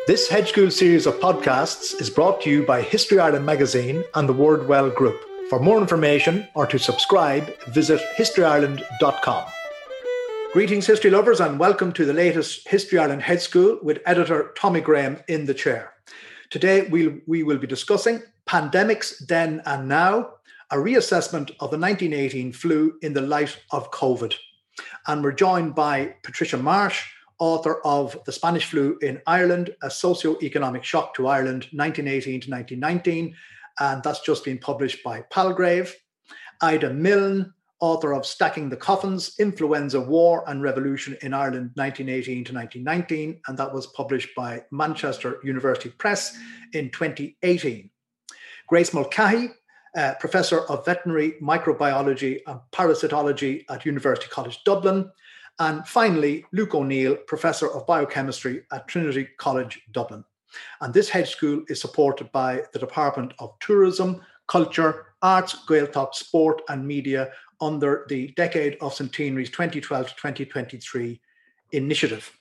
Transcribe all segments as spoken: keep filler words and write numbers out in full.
This Hedge School series of podcasts is brought to you by History Ireland magazine and the Wordwell Group. For more information or to subscribe, visit history ireland dot com. Greetings, history lovers, and welcome to the latest History Ireland Hedge School with editor Tommy Graham in the chair. Today, we'll, we will be discussing Pandemics Then and Now, a reassessment of the nineteen eighteen flu in the light of COVID. And we're joined by Patricia Marsh, author of The Spanish Flu in Ireland, A Socio-Economic Shock to Ireland, nineteen eighteen to nineteen nineteen, and that's just been published by Palgrave. Ida Milne, author of Stacking the Coffins, Influenza, War and Revolution in Ireland, nineteen eighteen to nineteen nineteen, and that was published by Manchester University Press in twenty eighteen. Grace Mulcahy, uh, Professor of Veterinary Microbiology and Parasitology at University College Dublin. And finally, Luke O'Neill, Professor of Biochemistry at Trinity College Dublin. And this Hedge School is supported by the Department of Tourism, Culture, Arts, Gaeltacht, Sport and Media under the Decade of Centenaries twenty twelve to twenty twenty-three initiative.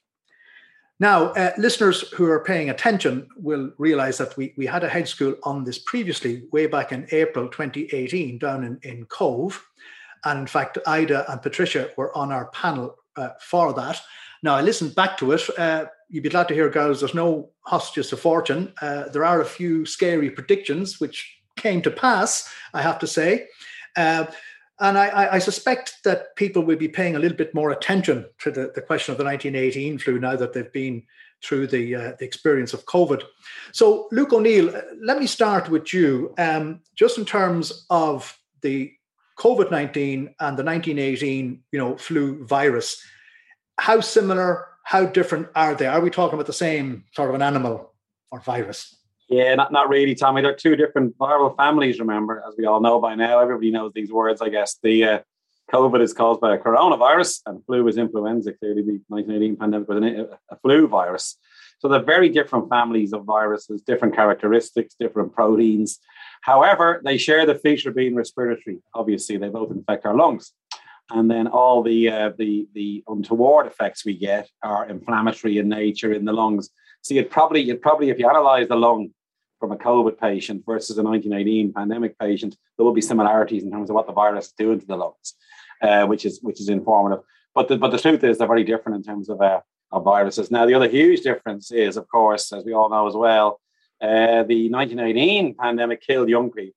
Now, uh, listeners who are paying attention will realise that we, we had a Hedge School on this previously, way back in April twenty eighteen, down in, in Cove. And in fact, Ida and Patricia were on our panel uh, for that. Now, I listened back to it. Uh, you'd be glad to hear, girls, there's no hostages to fortune. Uh, there are a few scary predictions which came to pass, I have to say. Uh, and I, I suspect that people will be paying a little bit more attention to the, the question of the nineteen eighteen flu now that they've been through the, uh, the experience of COVID. So, Luke O'Neill, let me start with you. Um, just in terms of the COVID nineteen and the nineteen eighteen, you know, flu virus, how similar, how different are they? Are we talking about the same sort of an animal or virus? Yeah, not, not really, Tommy. They're two different viral families, remember, as we all know by now. Everybody knows these words, I guess. The uh, COVID is caused by a coronavirus and flu is influenza. Clearly, the nineteen eighteen pandemic was an, a flu virus. So they're very different families of viruses, different characteristics, different proteins. However, they share the feature of being respiratory. Obviously, they both infect our lungs. And then all the uh, the the untoward effects we get are inflammatory in nature in the lungs. So you'd probably, you'd probably, if you analyze the lung from a COVID patient versus a nineteen eighteen pandemic patient, there will be similarities in terms of what the virus is doing to the lungs, uh, which is which is informative. But the, but the truth is they're very different in terms of, uh, of viruses. Now, the other huge difference is, of course, as we all know as well, uh, the nineteen eighteen pandemic killed young people.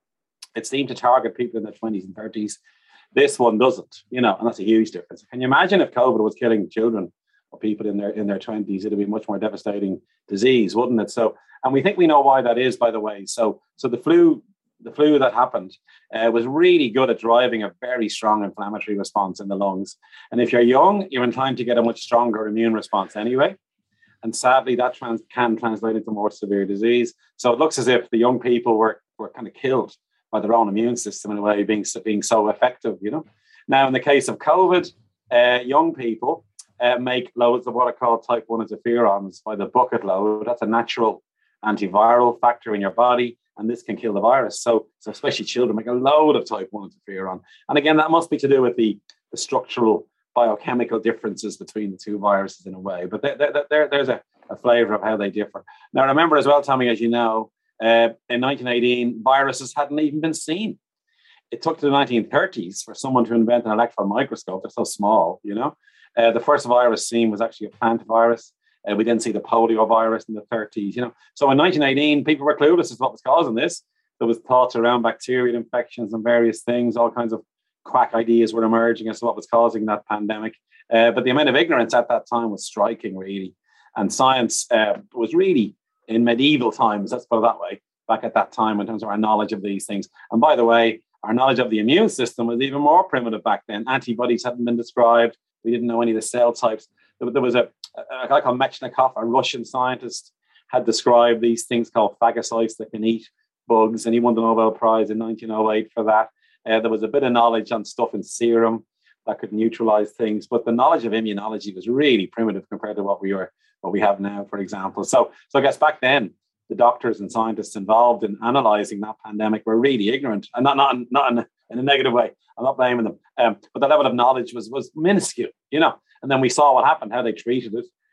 It seemed to target people in their twenties and thirties. This one doesn't, you know, and that's a huge difference. Can you imagine if COVID was killing children or people in their in their twenties? It'd be a much more devastating disease, wouldn't it? So, and we think we know why that is, by the way. So, so the flu, the flu that happened uh, was really good at driving a very strong inflammatory response in the lungs. And if you're young, you're inclined to get a much stronger immune response anyway. And sadly, that trans- can translate into more severe disease. So it looks as if the young people were were kind of killed by their own immune system in a way, being, being so effective, you know. Now, in the case of COVID, uh, young people uh, make loads of what are called type one interferons by the bucket load. That's a natural antiviral factor in your body, and this can kill the virus. So, so especially children make a load of type one interferon. And again, that must be to do with the, the structural biochemical differences between the two viruses in a way. But there, there, there, there's a, a flavour of how they differ. Now, remember as well, Tommy, as you know, Uh, in nineteen eighteen, viruses hadn't even been seen. It took to the nineteen thirties for someone to invent an electron microscope. They're so small, you know. Uh, the first virus seen was actually a plant virus. Uh, we didn't see the polio virus in the thirties, you know. So in nineteen eighteen, people were clueless as to what was causing this. There was thoughts around bacterial infections and various things. All kinds of quack ideas were emerging as to what was causing that pandemic. Uh, but the amount of ignorance at that time was striking, really. And science uh, was really, in medieval times, let's put it that way, back at that time in terms of our knowledge of these things. And by the way, our knowledge of the immune system was even more primitive back then. Antibodies hadn't been described. We didn't know any of the cell types. There, there was a, a guy called Mechnikov, a Russian scientist, had described these things called phagocytes that can eat bugs, and he won the Nobel Prize in nineteen oh eight for that. Uh, there was a bit of knowledge on stuff in serum that could neutralize things, but the knowledge of immunology was really primitive compared to what we were, what we have now, for example. So, so I guess back then, the doctors and scientists involved in analysing that pandemic were really ignorant, and not not not in, in a negative way. I'm not blaming them, um, but the level of knowledge was was minuscule, you know. And then we saw what happened, how they treated it.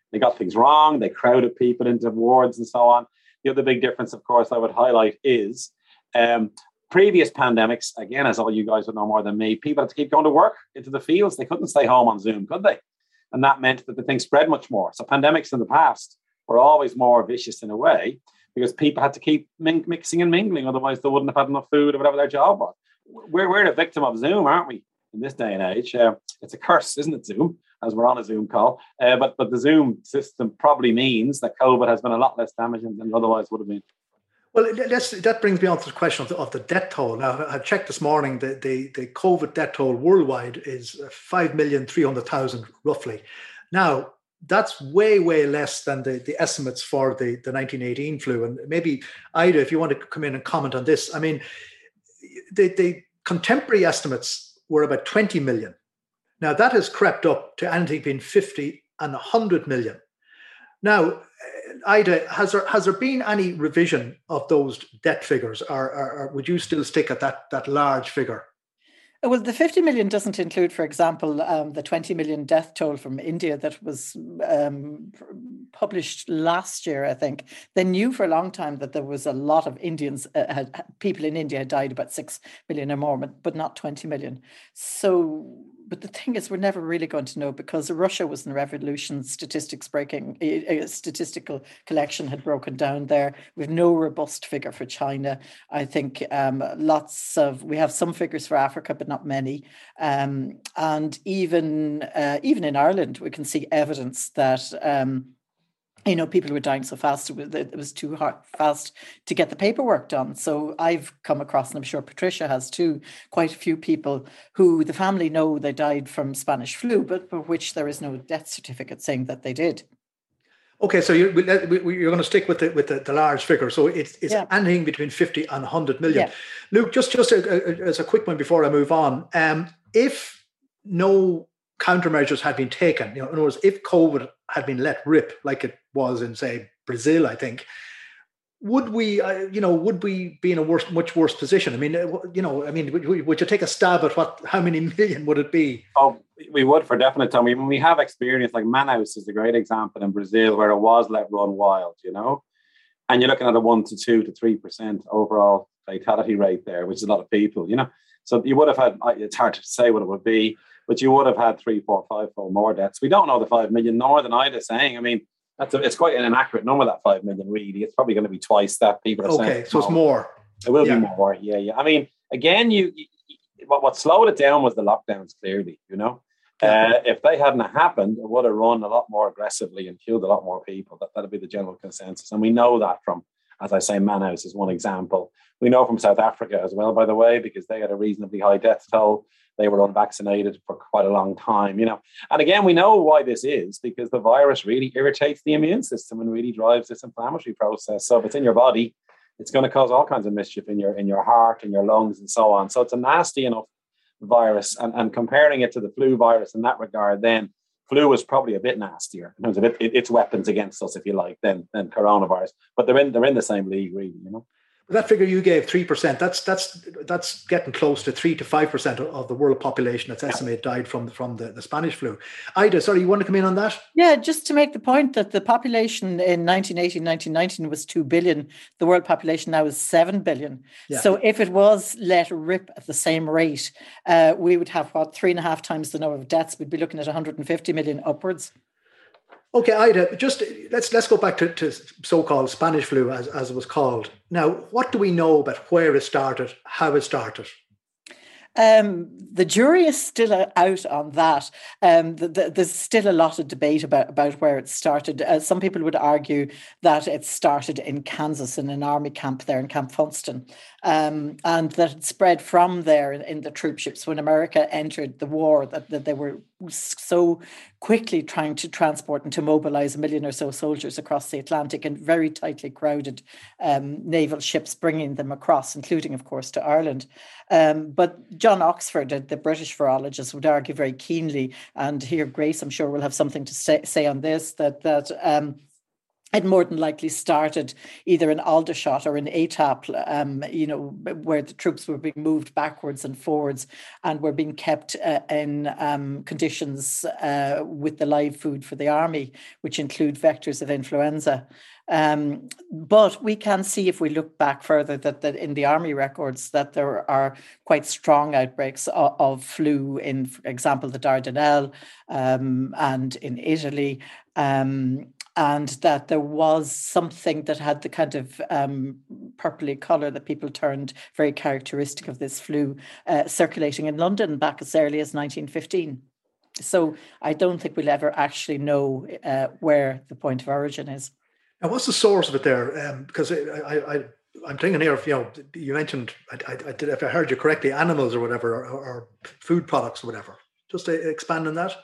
They got things wrong. They crowded people into wards and so on. The other big difference, of course, I would highlight is um, previous pandemics, again, as all you guys would know more than me, people had to keep going to work into the fields. They couldn't stay home on Zoom, could they? And that meant that the thing spread much more. So pandemics in the past were always more vicious in a way because people had to keep min- mixing and mingling. Otherwise, they wouldn't have had enough food or whatever their job was. We're, we're the victim of Zoom, aren't we? In this day and age, uh, it's a curse, isn't it, Zoom, as we're on a Zoom call. Uh, but but the Zoom system probably means that COVID has been a lot less damaging than it otherwise would have been. Well, that's, that brings me on to the question of the, of the death toll. Now, I checked this morning, the, the, the COVID death toll worldwide is five million three hundred thousand roughly. Now, that's way, way less than the, the estimates for the, the nineteen eighteen flu. And maybe, Ida, if you want to come in and comment on this, I mean, the, the contemporary estimates were about twenty million. Now that has crept up to anything between fifty and one hundred million. Now, Ida, has there has there been any revision of those death figures, or, or, or would you still stick at that, that large figure? Well, the fifty million doesn't include, for example, um, the twenty million death toll from India that was um, published last year, I think. They knew for a long time that there was a lot of Indians, uh, had, people in India had died, about six million or more, but not twenty million. So, but the thing is, we're never really going to know because Russia was in revolution, statistics breaking, a statistical collection had broken down there. We have no robust figure for China. I think um, lots of, we have some figures for Africa, but not many. Um, and even uh, even in Ireland, we can see evidence that um, you know, people were dying so fast, it was, it was too hard, fast to get the paperwork done. So I've come across, and I'm sure Patricia has too, quite a few people who the family know they died from Spanish flu, but for which there is no death certificate saying that they did. Okay, so you're, you're going to stick with the with the, the large figure. So it's it's yeah. anything between fifty and one hundred million. Yeah. Luke, just just a, a, as a quick one before I move on, um, if no countermeasures had been taken, you know, in other words, if COVID had been let rip like it was in, say, Brazil, I think, would we, uh, you know, would we be in a worse, much worse position? I mean, uh, you know, I mean, would, would you take a stab at what, how many million would it be? Oh, we would for definite, Tommy. When we have experience, like Manaus is a great example in Brazil where it was let run wild, you know, and you're looking at a one to two to three percent overall fatality rate there, which is a lot of people, you know. So you would have had, it's hard to say what it would be, but you would have had three, four, five, four more deaths. We don't know the five million, nor than Ida saying. I mean, that's a, it's quite an inaccurate number, that five million, really. It's probably going to be twice that people are saying. Okay, so it's more. It will yeah. be more, yeah, yeah. I mean, again, you, you what, what slowed it down was the lockdowns, clearly, you know. Yeah. Uh, if they hadn't happened, it would have run a lot more aggressively and killed a lot more people. That that'd be the general consensus. And we know that from, as I say, Manaus is one example. We know from South Africa as well, by the way, because they had a reasonably high death toll. They were unvaccinated for quite a long time, you know. And again, we know why this is, because the virus really irritates the immune system and really drives this inflammatory process. So if it's in your body, it's going to cause all kinds of mischief in your in your heart and your lungs and so on. So it's a nasty enough virus. And, and comparing it to the flu virus in that regard, then flu was probably a bit nastier in terms of it, it, its weapons against us, if you like, than, than coronavirus. But they're in they're in the same league, really, you know. That figure you gave, three percent, that's that's that's getting close to three to five percent of the world population that's estimated died from, from the, the Spanish flu. Ida, sorry, you want to come in on that? Yeah, just to make the point that the population in nineteen eighteen, nineteen nineteen was two billion. The world population now is seven billion. Yeah. So if it was let rip at the same rate, uh, we would have, what, three and a half times the number of deaths. We'd be looking at one hundred fifty million upwards. Okay, Ida, just let's let's go back to, to so-called Spanish flu, as, as it was called. Now, what do we know about where it started, how it started? Um, the jury is still out on that. Um, the, the, there's still a lot of debate about, about where it started. Uh, some people would argue that it started in Kansas in an army camp there in Camp Funston, um, and that it spread from there in, in the troop ships when America entered the war, that, that they were so quickly trying to transport and to mobilize a million or so soldiers across the Atlantic in very tightly crowded um, naval ships, bringing them across, including, of course, to Ireland. Um, but John Oxford, the British virologist, would argue very keenly, and here Grace, I'm sure, will have something to say, say on this, that that um, it more than likely started either in Aldershot or in Étaples, um, you know, where the troops were being moved backwards and forwards and were being kept uh, in um, conditions uh, with the live food for the army, which include vectors of influenza. Um, but we can see, if we look back further, that, that in the army records that there are quite strong outbreaks of, of flu in, for example, the Dardanelles um, and in Italy. Um, and that there was something that had the kind of um, purpley colour that people turned very characteristic of this flu uh, circulating in London back as early as nineteen fifteen. So I don't think we'll ever actually know uh, where the point of origin is. And what's the source of it there? Um, because I, I, I, I'm thinking here, you know, you mentioned, I, I, I did, if I heard you correctly, animals or whatever, or, or food products or whatever. Just to expand on that.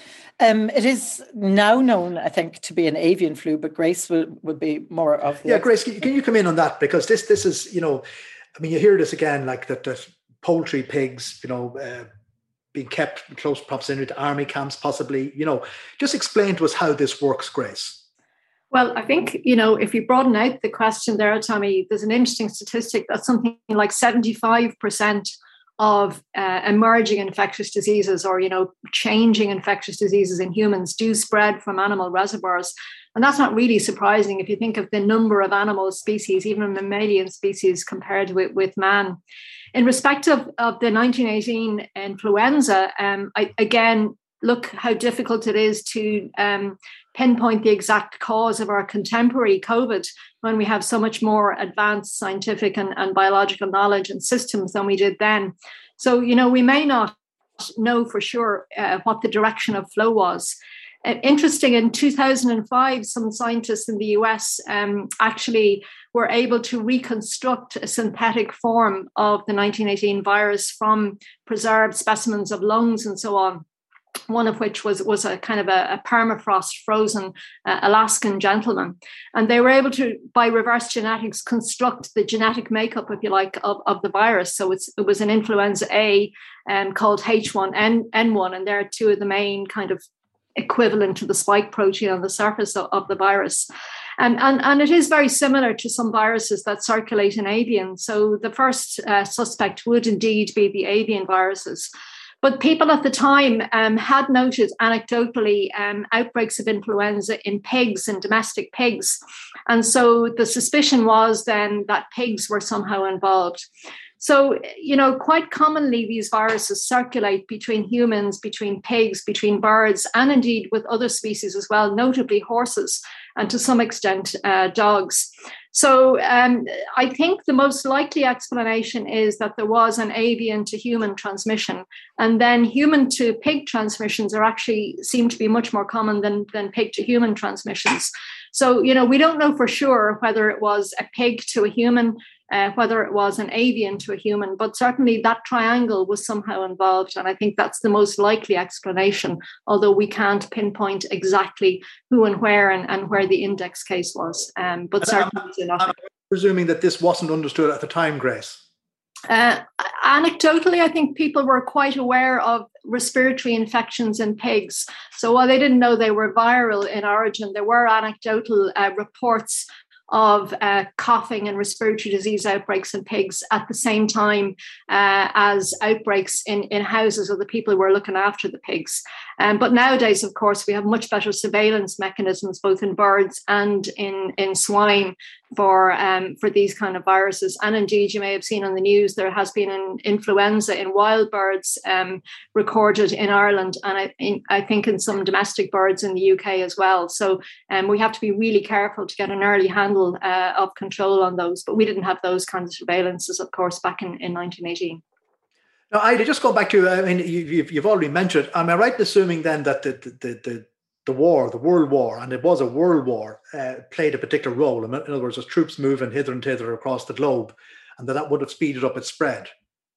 Um, it is now known, I think, to be an avian flu, but Grace will, will be more of the... Yeah, Grace, can you come in on that? Because this this is, you know, I mean, you hear this again, like that, that poultry, pigs, you know, uh, being kept in close proximity to army camps, possibly, you know. Just explain to us how this works, Grace. Well, I think, you know, if you broaden out the question there, Tommy, there's an interesting statistic that something like seventy-five percent of uh, emerging infectious diseases or, you know, changing infectious diseases in humans do spread from animal reservoirs. And that's not really surprising if you think of the number of animal species, even mammalian species, compared with, with man. In respect of, of the nineteen eighteen influenza, um, I, again, look how difficult it is to um, pinpoint the exact cause of our contemporary COVID when we have so much more advanced scientific and, and biological knowledge and systems than we did then. So, you know, we may not know for sure uh, what the direction of flow was. Uh, interesting, in two thousand five, some scientists in the U S um, actually were able to reconstruct a synthetic form of the nineteen eighteen virus from preserved specimens of lungs and so on. One of which was, was a kind of a, a permafrost frozen uh, Alaskan gentleman. And they were able to, by reverse genetics, construct the genetic makeup, if you like, of, of the virus. So it's, it was an influenza A um, called H one N one, and they're two of the main kind of equivalent to the spike protein on the surface of, of the virus. And, and, and it is very similar to some viruses that circulate in avian. So the first uh, suspect would indeed be the avian viruses. But people at the time um, had noted anecdotally um, outbreaks of influenza in pigs and domestic pigs. And so the suspicion was then that pigs were somehow involved. So, you know, quite commonly these viruses circulate between humans, between pigs, between birds, and indeed with other species as well, notably horses and to some extent uh, dogs. So um, I think the most likely explanation is that there was an avian to human transmission, and then human to pig transmissions are actually seem to be much more common than, than pig to human transmissions. So, you know, we don't know for sure whether it was a pig to a human, uh, whether it was an avian to a human, but certainly that triangle was somehow involved. And I think that's the most likely explanation, although we can't pinpoint exactly who and where and, and where the index case was. Um, but and certainly I'm, enough. I'm presuming that this wasn't understood at the time, Grace. Uh, anecdotally, I think people were quite aware of respiratory infections in pigs. So while they didn't know they were viral in origin, there were anecdotal uh, reports of uh, coughing and respiratory disease outbreaks in pigs at the same time uh, as outbreaks in, in houses of the people who were looking after the pigs. Um, but nowadays, of course, we have much better surveillance mechanisms, both in birds and in, in swine, for um, for these kind of viruses. And indeed, you may have seen on the news, there has been an influenza in wild birds um, recorded in Ireland, and I, in, I think in some domestic birds in the U K as well. So um, we have to be really careful to get an early handle uh, of control on those. But we didn't have those kinds of surveillances, of course, back in, in nineteen eighteen. Now, Ida, just go back to, I mean, you've, you've already mentioned, am I right in assuming then that the, the, the, the war, the World War, and it was a world war, uh, played a particular role? In other words, as troops moving hither and thither across the globe, and that that would have speeded up its spread?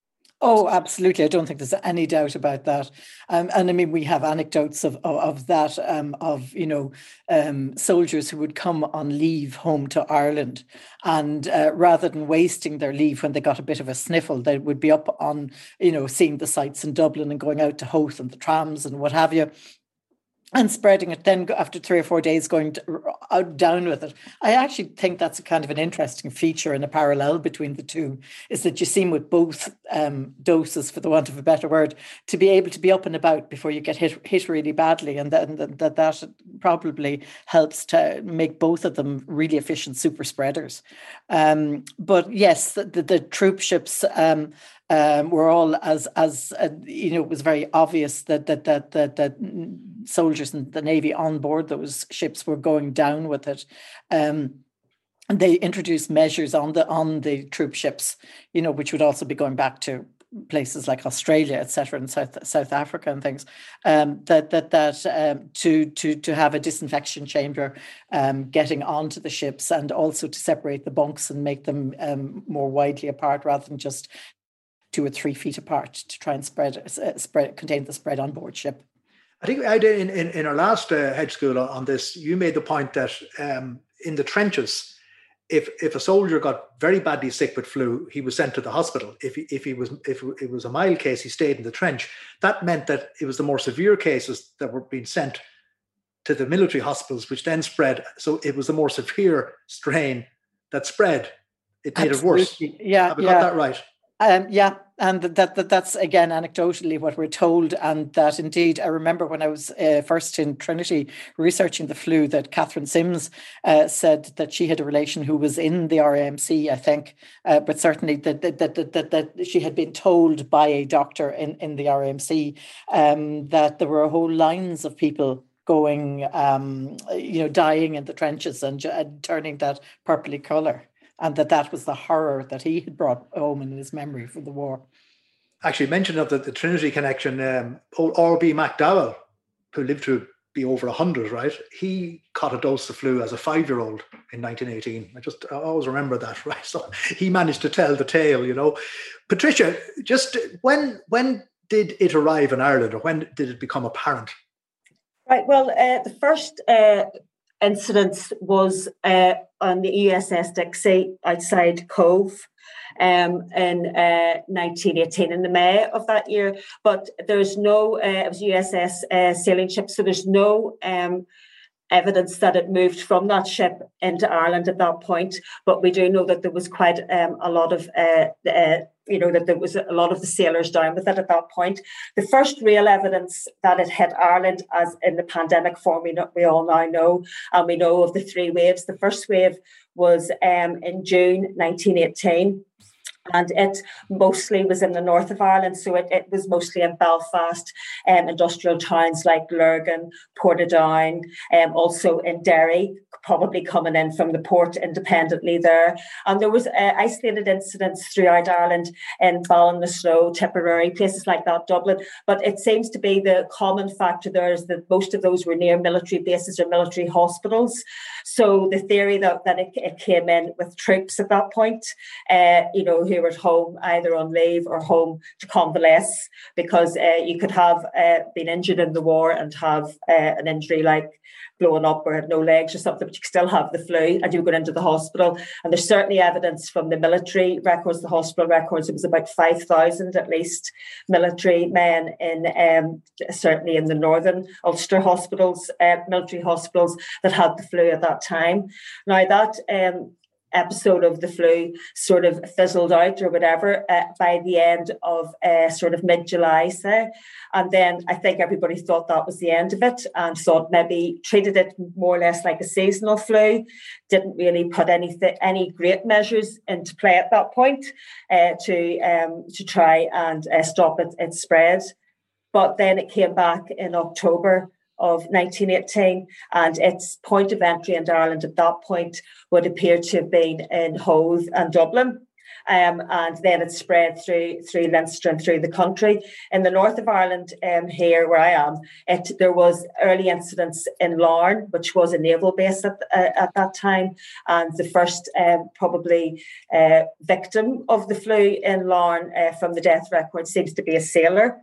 Oh, absolutely. I don't think there's any doubt about that. Um, and I mean, we have anecdotes of of, of that, um, of, you know, um, soldiers who would come on leave home to Ireland, and uh, rather than wasting their leave when they got a bit of a sniffle, they would be up on, you know, seeing the sights in Dublin and going out to Howth and the trams and what have you. and spreading it, then after three or four days going to, out down with it. I actually think that's a kind of an interesting feature and a parallel between the two, is that you seem with both um, doses, for the want of a better word, to be able to be up and about before you get hit hit really badly, and that that, that, that probably helps to make both of them really efficient super spreaders. Um, but yes, the, the, the troop ships um, Um, were all as as uh, you know, it was very obvious that that that that that soldiers in the Navy on board those ships were going down with it. Um, and they introduced measures on the on the troop ships, you know, which would also be going back to places like Australia, et cetera, and South South Africa and things. Um, that that that um, to to to have a disinfection chamber um, getting onto the ships, and also to separate the bunks and make them um, more widely apart rather than just two or three feet apart, to try and spread, uh, spread contain the spread on board ship. I think I did in, in, in our last uh, hedge school on this, you made the point that um, in the trenches, if if a soldier got very badly sick with flu, he was sent to the hospital. If he, if he was if it was a mild case, he stayed in the trench. That meant that it was the more severe cases that were being sent to the military hospitals, which then spread. So it was the more severe strain that spread. It made Absolutely. it worse. Yeah, Have I yeah. got that right? Um, yeah, and that, that that's again anecdotally what we're told, and that indeed I remember when I was uh, first in Trinity researching the flu, that Catherine Sims uh, said that she had a relation who was in the R A M C, I think, uh, but certainly that that, that that that that she had been told by a doctor in in the R A M C um, that there were whole lines of people going, um, you know, dying in the trenches and, and turning that purpley colour. And that that was the horror that he had brought home in his memory from the war. Actually, mention of the, the Trinity connection, um, R B McDowell, who lived to be over one hundred, right? He caught a dose of flu as a five-year-old in nineteen eighteen. I just I always remember that, right? So he managed to tell the tale, you know. Patricia, just when when did it arrive in Ireland, or when did it become apparent? Right, well, uh, the first uh, incident was uh, on the U S S Dixie outside Cove um, in uh, nineteen eighteen, in the May of that year. But there's no, uh, it was U S S uh, sailing ship, so there's no um, evidence that it moved from that ship into Ireland at that point. But we do know that there was quite um, a lot of, uh, uh, you know, that there was a lot of the sailors down with it at that point. The first real evidence that it hit Ireland, as in the pandemic form we, know, we all now know, and we know of the three waves. The first wave was um, in June nineteen eighteen. And it mostly was in the north of Ireland. So it, it was mostly in Belfast, um, industrial towns like Lurgan, Portadown, um, also in Derry, probably coming in from the port independently there. And there was uh, isolated incidents throughout Ireland in Ballinasloe, Tipperary, places like that, Dublin. But it seems to be the common factor there is that most of those were near military bases or military hospitals. So the theory that, that it, it came in with troops at that point, uh, you know, who were at home either on leave or home to convalesce, because uh, you could have uh, been injured in the war and have uh, an injury like blowing up or had no legs or something, but you could still have the flu and you go into the hospital. And there's certainly evidence from the military records, the hospital records, it was about five thousand at least military men in um, certainly in the northern Ulster hospitals, uh, military hospitals that had the flu at that time. Now that um, episode of the flu sort of fizzled out or whatever uh, by the end of uh, sort of mid-July, say. And then I think everybody thought that was the end of it and thought maybe treated it more or less like a seasonal flu, didn't really put any, th- any great measures into play at that point uh, to, um, to try and uh, stop it, its spread. But then it came back in October of nineteen eighteen, and its point of entry into Ireland at that point would appear to have been in Howth and Dublin. Um, and then it spread through through Leinster and through the country. In the north of Ireland, um, here where I am, it, there was early incidents in Larne, which was a naval base at, uh, at that time. And the first um, probably uh, victim of the flu in Larne uh, from the death record seems to be a sailor.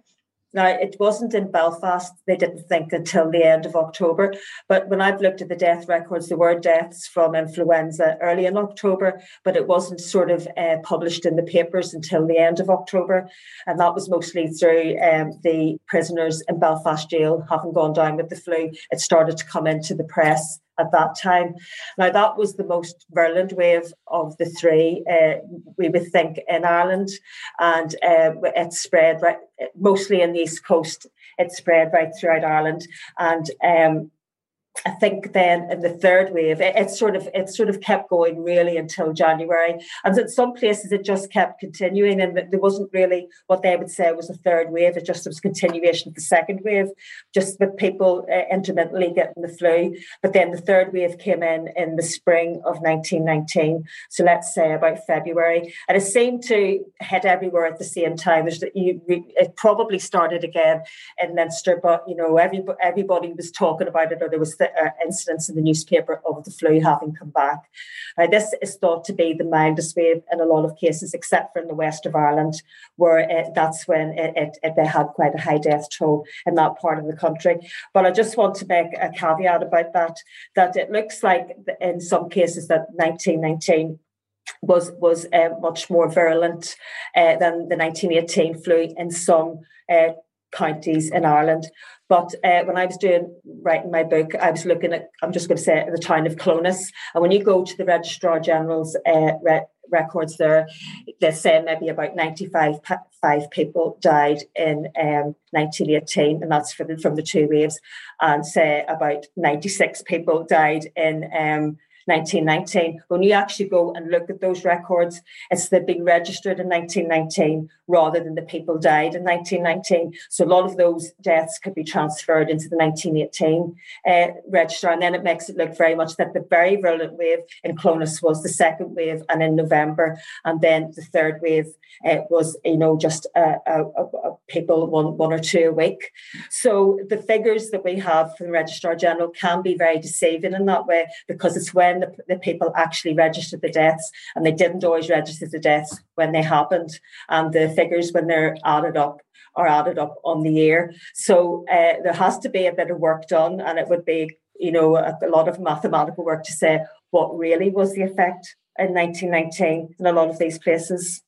Now, it wasn't in Belfast, they didn't think, until the end of October. But when I've looked at the death records, there were deaths from influenza early in October, but it wasn't sort of uh, published in the papers until the end of October. And that was mostly through um, the prisoners in Belfast jail having gone down with the flu. It started to come into the press at that time. Now, that was the most virulent wave of the three, uh, we would think, in Ireland. And uh, it spread right, mostly in the East Coast. It spread right throughout Ireland. And um, I think then in the third wave, it, it sort of it sort of kept going really until January. And in some places, it just kept continuing. And there wasn't really what they would say was a third wave. It just was continuation of the second wave, just with people uh, intermittently getting the flu. But then the third wave came in in the spring of nineteen nineteen. So let's say about February. And it seemed to hit everywhere at the same time. There's, you, it probably started again in Leinster, but, you know, every, everybody was talking about it, or there was the Uh, incidents in the newspaper of the flu having come back. Now, this is thought to be the mildest wave in a lot of cases, except for in the west of Ireland, where it, that's when it, it, it, they had quite a high death toll in that part of the country. But I just want to make a caveat about that, that it looks like in some cases that nineteen nineteen was, was uh, much more virulent uh, than the nineteen eighteen flu in some uh, counties in Ireland. But uh, when I was doing writing my book, I was looking at, I'm just going to say, the town of Clones. And when you go to the Registrar General's uh, re- records there, they say maybe about ninety-five five people died in um, nineteen eighteen, and that's from the, from the two waves. And say about ninety-six people died in um, nineteen nineteen. When you actually go and look at those records, it's they've been registered in nineteen nineteen rather than the people died in nineteen nineteen. So a lot of those deaths could be transferred into the nineteen eighteen uh, register. And then it makes it look very much that the very virulent wave in Clones was the second wave and in November. And then the third wave uh, was, you know, just uh, uh, uh, people one, one or two a week. So the figures that we have from the Registrar General can be very deceiving in that way, because it's when The, the people actually registered the deaths, and they didn't always register the deaths when they happened, and the figures when they're added up are added up on the year. So uh, there has to be a bit of work done, and it would be, you know, a, a lot of mathematical work to say what really was the effect in nineteen nineteen in a lot of these places.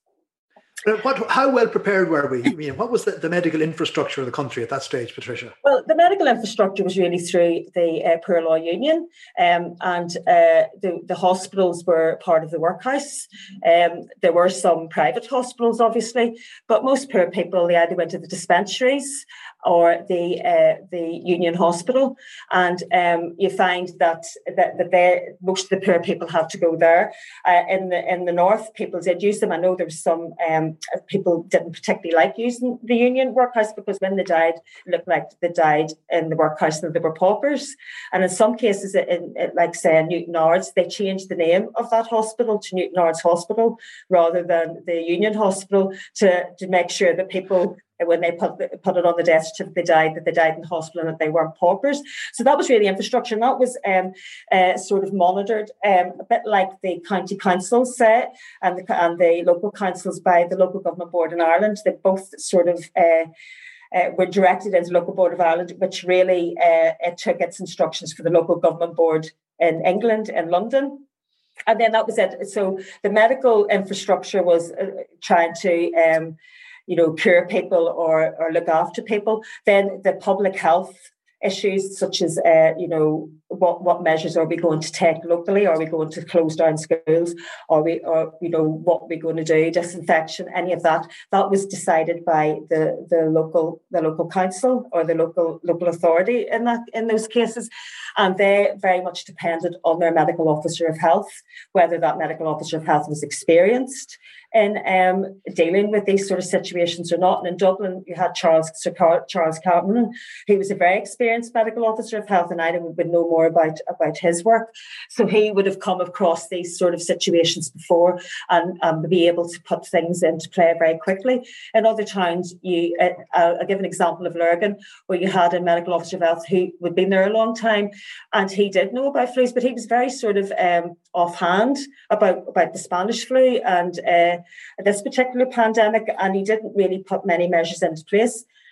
What, how well prepared were we? I mean, what was the, the medical infrastructure of the country at that stage, Patricia? Well, the medical infrastructure was really through the uh, Poor Law Union, um, and uh, the, the hospitals were part of the workhouse. Um, there were some private hospitals, obviously, but most poor people, they either went to the dispensaries or the uh, the Union Hospital, and um, you find that that, that they, most of the poor people had to go there. Uh, in the in the north, people did use them. I know there was some um, people didn't particularly like using the Union workhouse, because when they died, it looked like they died in the workhouse and they were paupers. And in some cases, in, in like say in Newtownards, they changed the name of that hospital to Newtownards Hospital rather than the Union Hospital to to make sure that people, when they put, put it on the death certificate, they died, that they died in hospital and that they weren't paupers. So that was really infrastructure, and that was um, uh, sort of monitored, um, a bit like the county councils say, and the, and the local councils by the Local Government Board in Ireland. They both sort of uh, uh, were directed into Local Board of Ireland, which really uh, it took its instructions for the Local Government Board in England, in London. And then that was it. So the medical infrastructure was uh, trying to Um, you know, cure people or, or look after people. Then the public health issues, such as, uh, you know, what, what measures are we going to take locally? Are we going to close down schools? Are we, or, you know, what are we going to do? Disinfection, any of that. That was decided by the, the local the local council or the local local authority in that in those cases. And they very much depended on their medical officer of health, whether that medical officer of health was experienced in um, dealing with these sort of situations or not. And in Dublin, you had Charles Sir Car- Charles Cameron, who was a very experienced medical officer of health, and I would know more about, about his work. So he would have come across these sort of situations before and um, be able to put things into play very quickly. In other towns, you, uh, I'll give an example of Lurgan, where you had a medical officer of health who had been there a long time, and he did know about flus, but he was very sort of um, offhand about, about the Spanish flu and uh, this particular pandemic, and he didn't really put many measures into place.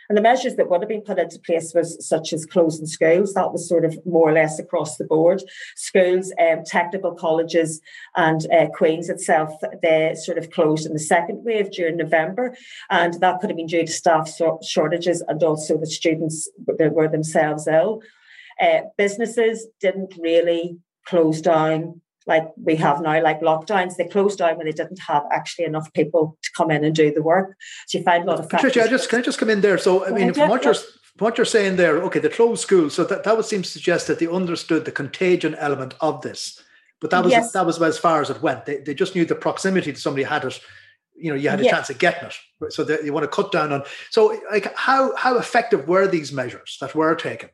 And the measures that would have been put into place was such as closing schools. That was sort of more or less across the board. Schools, um, technical colleges and uh, Queen's itself, they sort of closed in the second wave during November. And that could have been due to staff shortages and also the students were themselves ill. Uh, businesses didn't really close down like we have now, like lockdowns. They closed down when they didn't have actually enough people to come in and do the work. So you find a lot of Patricia, I just, can I just come in there? So, I mean, from what you're, what you're saying there, okay, they closed schools. So that, that would seem to suggest that they understood the contagion element of this. But that was yes. that was as far as it went. They, they just knew the proximity to somebody had it. You know, you had a yes. chance of getting it. So that you want to cut down on. So like, how, how effective were these measures that were taken?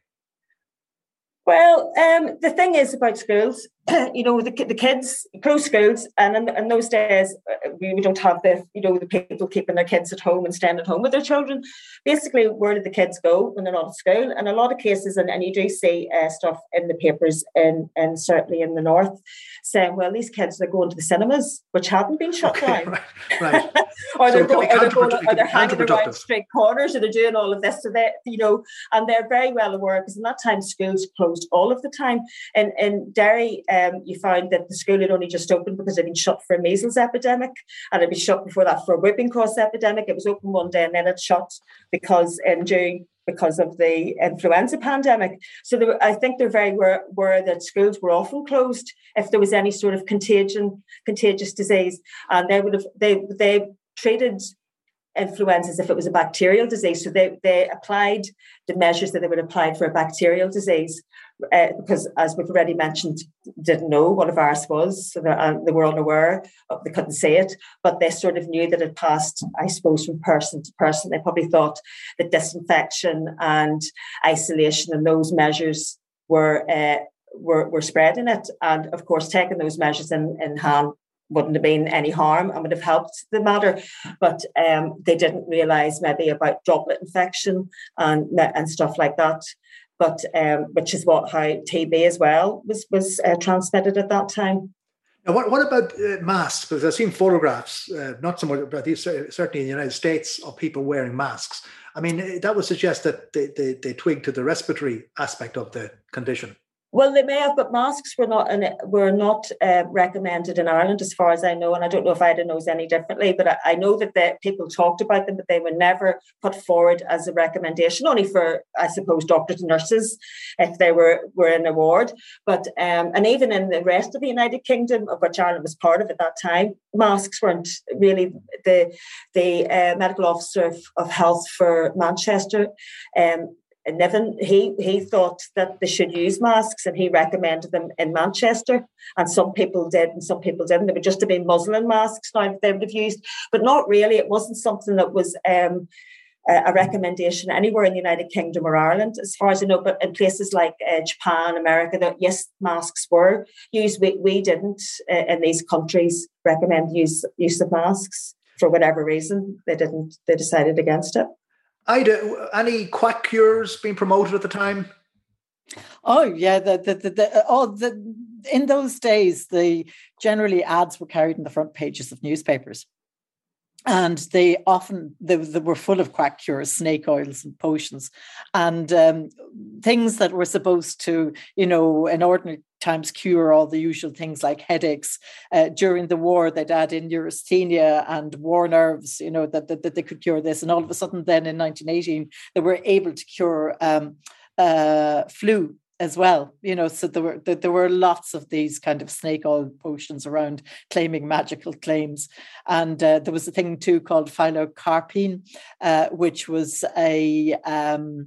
Well, um, the thing is about schools, you know, the, the kids close schools, and in, in those days we don't have the, you know, the people keeping their kids at home and staying at home with their children. Basically, where do the kids go when they're not at school? And a lot of cases, and, and you do see uh, stuff in the papers, and and certainly in the north, saying, well, these kids are going to the cinemas, which hadn't been shut okay, down, right, right. or they're so going, or they're, going, or they're hanging around street corners, or they're doing all of this, so they, you know, and they're very well aware because in that time schools closed all of the time. And in Derry, um, you found that the school had only just opened because it had been shut for a measles epidemic, and it had been shut before that for a whooping cough epidemic. It was open one day and then it shut because in June because of the influenza pandemic. So there were, I think they're very aware, aware that schools were often closed if there was any sort of contagion, contagious disease, and they would have they they treated influenza as if it was a bacterial disease. So they, they applied the measures that they would have applied for a bacterial disease uh, because, as we've already mentioned, didn't know what a virus was. So uh, they were unaware, of, they couldn't say it, but they sort of knew that it passed, I suppose, from person to person. They probably thought that disinfection and isolation and those measures were uh, were, were spreading it. And, of course, taking those measures in, in hand wouldn't have been any harm and would have helped the matter, but um, they didn't realise maybe about droplet infection and and stuff like that. But um, which is what how T B as well was was uh, transmitted at that time. Now, what what about uh, masks? Because I've seen photographs, uh, not so much, but certainly in the United States, of people wearing masks. I mean, that would suggest that they they, they twig to the respiratory aspect of the condition. Well, they may have, but masks were not were not uh, recommended in Ireland, as far as I know, and I don't know if Ida knows any differently. But I, I know that the, people talked about them, but they were never put forward as a recommendation. Only for, I suppose, doctors and nurses if they were were in a ward. But um, and even in the rest of the United Kingdom, of which Ireland was part of at that time, masks weren't really the the uh, medical officer of, of health for Manchester. Um, Niven, he he thought that they should use masks, and he recommended them in Manchester. And some people did, and some people didn't. They would just have been muslin masks now they would have used, but not really. It wasn't something that was um, a recommendation anywhere in the United Kingdom or Ireland, as far as I know. But in places like uh, Japan, America, that yes, masks were used. We we didn't uh, in these countries recommend use use of masks for whatever reason. They didn't. They decided against it. Ida, any quack cures being promoted at the time? Oh yeah, the the the, the oh the in those days, the generally ads were carried in the front pages of newspapers, and they often they, they were full of quack cures, snake oils and potions, and um, things that were supposed to, you know, in ordinary times cure all the usual things like headaches. Uh, during the war, they'd add in neurasthenia and war nerves, you know, that, that, that they could cure this. And all of a sudden then in nineteen eighteen, they were able to cure um, uh, flu as well, you know, so there were there were lots of these kind of snake oil potions around claiming magical claims. And uh, there was a thing too called pilocarpine, uh, which was a... Um,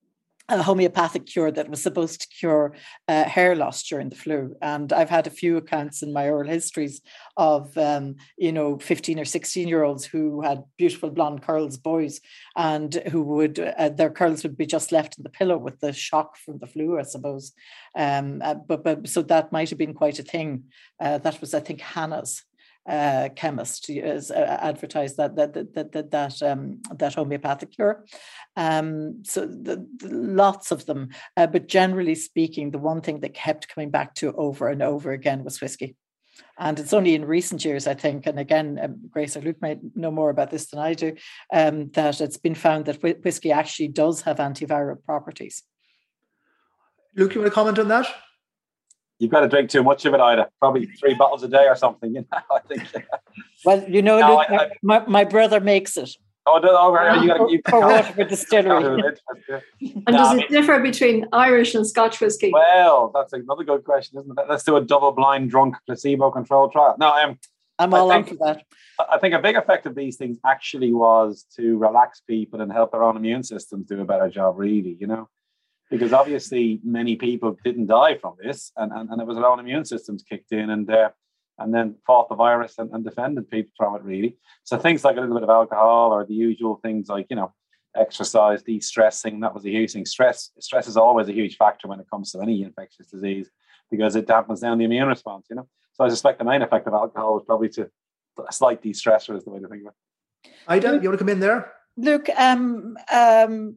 a homeopathic cure that was supposed to cure uh, hair loss during the flu. And I've had a few accounts in my oral histories of, um, you know, fifteen or sixteen year olds who had beautiful blonde curls, boys, and who would, uh, their curls would be just left in the pillow with the shock from the flu, I suppose. Um, uh, but, but so that might have been quite a thing. Uh, that was, I think, Hannah's. Uh, chemist is, uh, advertised that that that that that, um, that homeopathic cure. Um, so the, the, lots of them, uh, but generally speaking, the one thing that kept coming back to over and over again was whiskey. And it's only in recent years, I think, and again, um, Grace or Luke might know more about this than I do, um, that it's been found that wh- whiskey actually does have antiviral properties. Luke, you want to comment on that? You've got to drink too much of it, Ida. Probably three bottles a day or something. You know, I think. Well, you know, no, Luke, I, I, my, my brother makes it. Oh, no, no, you got you for Waterford Distillery. And no, does I mean, it differ between Irish and Scotch whiskey? Well, that's another good question, isn't it? Let's do a double-blind, drunk, placebo-controlled trial. No, um, I'm all on for that. I think a big effect of these things actually was to relax people and help their own immune systems do a better job, really, you know? Because obviously many people didn't die from this, and, and, and it was their own immune systems kicked in and uh, and then fought the virus and, and defended people from it, really. So things like a little bit of alcohol or the usual things like, you know, exercise, de-stressing, that was a huge thing. Stress, stress is always a huge factor when it comes to any infectious disease because it dampens down the immune response, you know. So I suspect the main effect of alcohol was probably to a slight de-stressor is the way to think of it. Ida, you want to come in there? Look, um, um,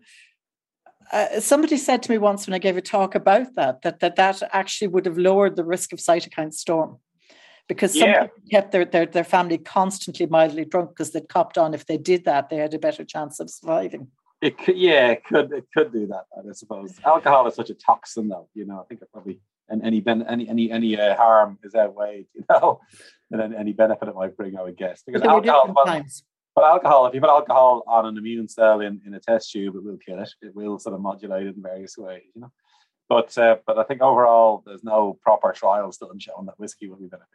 uh, somebody said to me once when I gave a talk about that, that that, that actually would have lowered the risk of cytokine storm. Because some yeah. people kept their, their, their family constantly mildly drunk because they'd copped on if they did that, they had a better chance of surviving. It could, yeah, it could it could do that, I suppose. Alcohol is such a toxin, though. You know, I think it probably and any ben, any any any uh, harm is outweighed, you know, and then any benefit it might bring, I would guess. Because alcohol, but, but alcohol, if you put alcohol on an immune cell in, in a test tube, it will kill it. It will sort of modulate it in various ways, you know. But uh, but I think overall, there's no proper trials done showing that whiskey will be beneficial.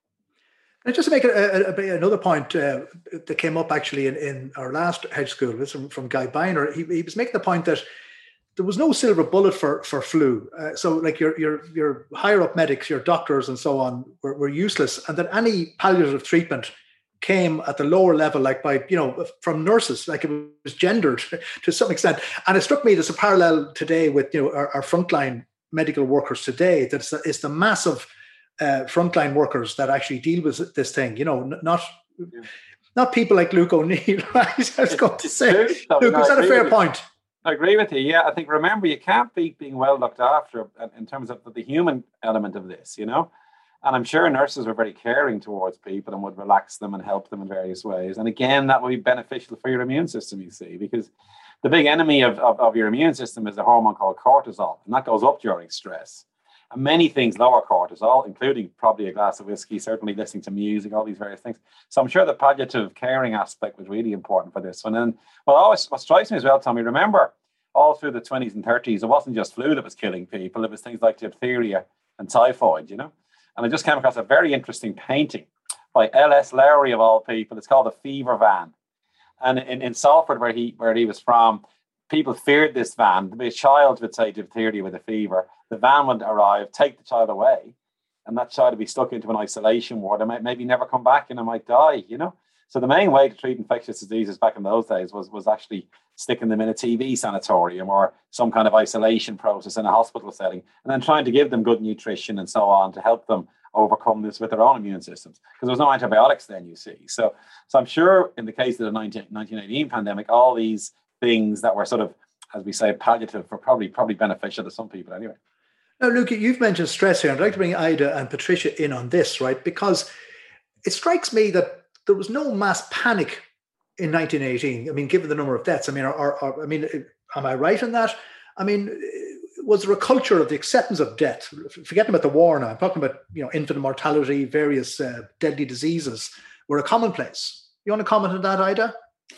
And just to make a, a, a, another point uh, that came up actually in, in our last hedge school, this from, from Guy Biner, he, he was making the point that there was no silver bullet for for flu. Uh, so like your your your higher up medics, your doctors and so on were, were useless, and that any palliative treatment came at the lower level, like by, you know, from nurses, like it was gendered to some extent. And it struck me there's a parallel today with, you know, our, our frontline medical workers today. That's the, it's the massive Uh, frontline workers that actually deal with this thing, you know, not yeah. not people like Luke O'Neill, right? I was going to say, Luke, Luke, is that a fair point? I agree with you. Yeah, I think, remember, you can't beat being well looked after in terms of the human element of this, you know? And I'm sure nurses were very caring towards people and would relax them and help them in various ways. And again, that would be beneficial for your immune system, you see, because the big enemy of, of, of your immune system is a hormone called cortisol, and that goes up during stress. And many things lower cortisol, including probably a glass of whiskey, certainly listening to music, all these various things. So I'm sure the palliative caring aspect was really important for this one. And well, always what strikes me as well, Tommy, remember all through the twenties and thirties, it wasn't just flu that was killing people. It was things like diphtheria and typhoid, you know. And I just came across a very interesting painting by L S Lowry, of all people. It's called The Fever Van. And in, in Salford, where he where he was from, people feared this van. A child would say diphtheria with a fever. The van would arrive, take the child away, and that child would be stuck into an isolation ward and might maybe never come back and it might die, you know? So the main way to treat infectious diseases back in those days was, was actually sticking them in a T B sanatorium or some kind of isolation process in a hospital setting, and then trying to give them good nutrition and so on to help them overcome this with their own immune systems. Because there was no antibiotics then, you see. So, so I'm sure in the case of the nineteen eighteen pandemic, all these things that were sort of, as we say, palliative were probably probably beneficial to some people anyway. Now, Luke, you've mentioned stress here. I'd like to bring Ida and Patricia in on this, right? Because it strikes me that there was no mass panic in nineteen eighteen. I mean, given the number of deaths, I mean, are, are, I mean, am I right in that? I mean, was there a culture of the acceptance of death? Forgetting about the war now, I'm talking about, you know, infant mortality, various uh, deadly diseases were a commonplace. You want to comment on that, Ida?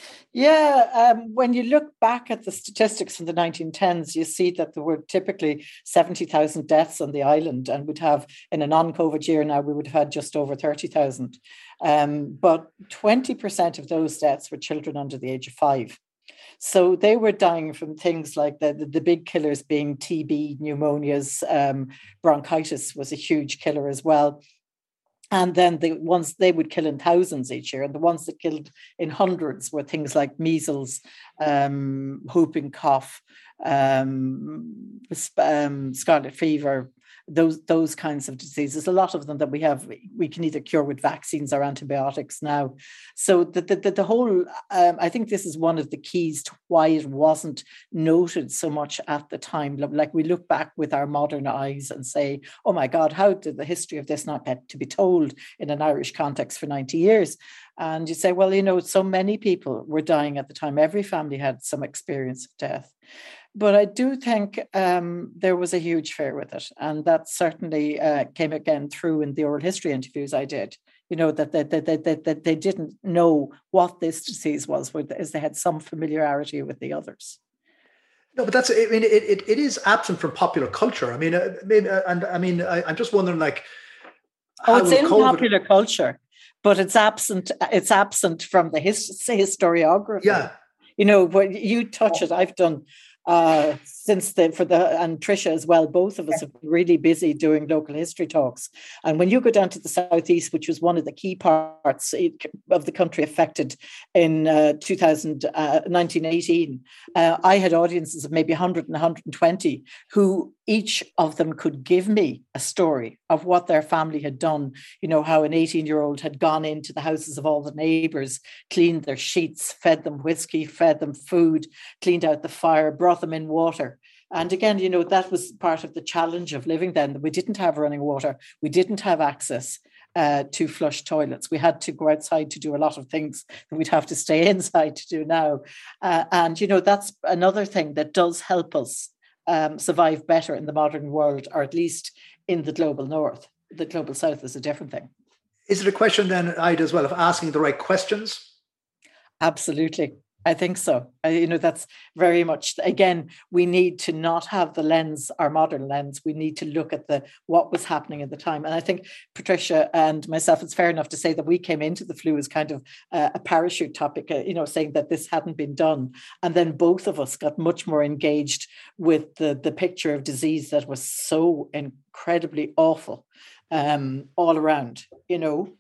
Yeah, um, when you look back at the statistics from the nineteen tens, you see that there were typically seventy thousand deaths on the island, and we'd have, in a non-COVID year now, we would have had just over thirty thousand. Um, but twenty percent of those deaths were children under the age of five. So they were dying from things like the, the, the big killers being T B, pneumonias, um, bronchitis was a huge killer as well. And then the ones they would kill in thousands each year. And the ones that killed in hundreds were things like measles, um, whooping cough, um, um, scarlet fever, those those kinds of diseases. A lot of them that we have, we can either cure with vaccines or antibiotics now. So the the, the, the whole, um, I think this is one of the keys to why it wasn't noted so much at the time. Like we look back with our modern eyes and say, oh my God, how did the history of this not get to be told in an Irish context for ninety years? And you say, well, you know, so many people were dying at the time. Every family had some experience of death. But I do think um, there was a huge fear with it. And that certainly uh, came again through in the oral history interviews I did. You know, that they, they, they, they, they didn't know what this disease was, as they had some familiarity with the others. No, but that's, I mean, it, it, it is absent from popular culture. I mean, uh, maybe, uh, and I mean, I, I'm just wondering, like, oh, it's in COVID... popular culture, but it's absent. It's absent from the his, historiography. Yeah, you know, when you touch it, I've done uh, since the for the and Tricia as well. Both of us have been really busy doing local history talks. And when you go down to the southeast, which was one of the key parts of the country affected in uh, two thousand, uh, nineteen eighteen, uh, I had audiences of maybe one hundred and one hundred twenty who each of them could give me a story of what their family had done. You know, how an eighteen-year-old had gone into the houses of all the neighbours, cleaned their sheets, fed them whiskey, fed them food, cleaned out the fire, brought them in water. And again, you know, that was part of the challenge of living then, that we didn't have running water. We didn't have access uh, to flush toilets. We had to go outside to do a lot of things that we'd have to stay inside to do now. Uh, and, you know, that's another thing that does help us um, survive better in the modern world, or at least in the global north. The global south is a different thing. Is it a question then, Ida, as well, of asking the right questions? Absolutely. I think so. I, you know, that's very much, again, we need to not have the lens, our modern lens. We need to look at the what was happening at the time. And I think Patricia and myself, it's fair enough to say that we came into the flu as kind of uh, a parachute topic, uh, you know, saying that this hadn't been done. And then both of us got much more engaged with the, the picture of disease that was so incredibly awful um, all around, you know.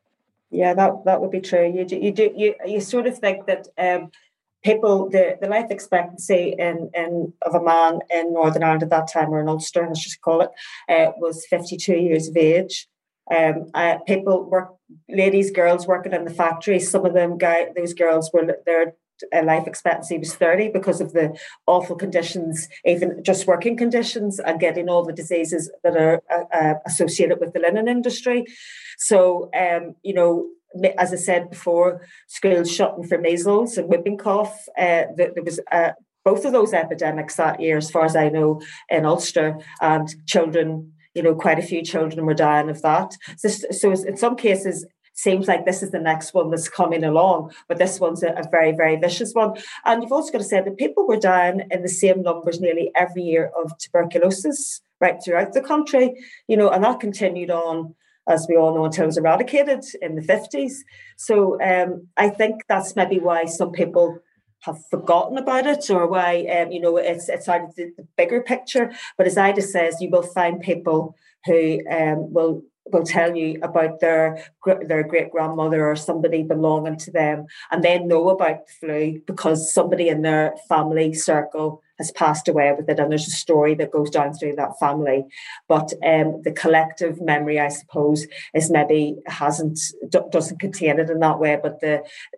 Yeah, that, that would be true. You do, you do you you sort of think that um, people the, the life expectancy in, in of a man in Northern Ireland at that time, or in Ulster, let's just call it, uh, was fifty-two years of age. Um, uh, people work, ladies, girls working in the factories. Some of them, guy, those girls were their uh, life expectancy was thirty because of the awful conditions, even just working conditions, and getting all the diseases that are uh, associated with the linen industry. So, um, you know, as I said before, schools shutting for measles and whooping cough. Uh, there was uh, both of those epidemics that year, as far as I know, in Ulster, and children, you know, quite a few children were dying of that. So, so in some cases, seems like this is the next one that's coming along, but this one's a, a very, very vicious one. And you've also got to say that people were dying in the same numbers nearly every year of tuberculosis right throughout the country, you know, and that continued on, as we all know, until it was eradicated in the fifties. So um, I think that's maybe why some people have forgotten about it, or why, um, you know, it's it's out of the, the bigger picture. But as Ida says, you will find people who um, will will tell you about their their great grandmother or somebody belonging to them, and they know about the flu because somebody in their family circle has passed away with it, and there's a story that goes down through that family. But um, the collective memory, I suppose, is maybe hasn't doesn't contain it in that way. But the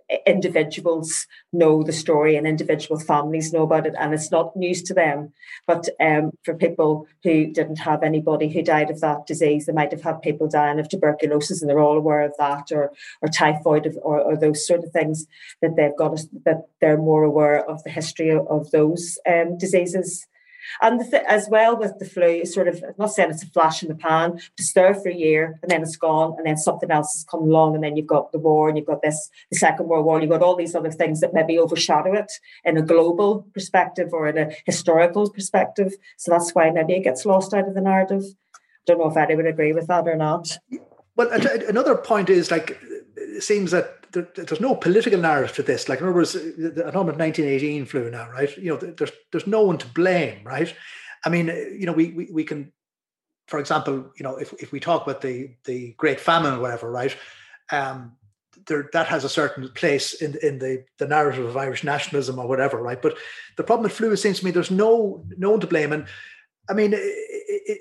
individuals know the story, and individual families know about it, and it's not news to them. But um, for people who didn't have anybody who died of that disease, they might have had people dying of tuberculosis, and they're all aware of that, or or typhoid, or, or those sort of things that they've got. That they're more aware of the history of, of those um, diseases. And the th- as well with the flu, sort of, I'm not saying it's a flash in the pan, it's there for a year and then it's gone, and then something else has come along, and then you've got the war, and you've got this, the Second World War, you've got all these other things that maybe overshadow it in a global perspective or in a historical perspective. So that's why maybe it gets lost out of the narrative. I don't know if Eddie would agree with that or not. Well, another point is, like, it seems that there, there's no political narrative to this. Like, in other words, the at nineteen eighteen flu now, right? You know, there's there's no one to blame, right? I mean, you know, we we, we can, for example, you know, if, if we talk about the the Great Famine or whatever, right? Um, there that has a certain place in in the the narrative of Irish nationalism or whatever, right? But the problem with flu, it seems to me, there's no no one to blame, and I mean, it, it,